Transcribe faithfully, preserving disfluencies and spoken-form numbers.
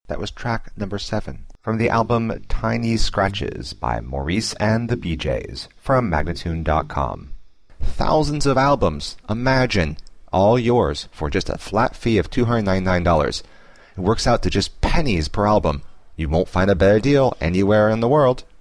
That was track number seven from the album Tiny Scratches by Maurice and the B Js from Magnatune dot com. Thousands of albums, imagine, all yours for just a flat fee of two hundred ninety-nine dollars. It works out to just pennies per album. You won't find a better deal anywhere in the world.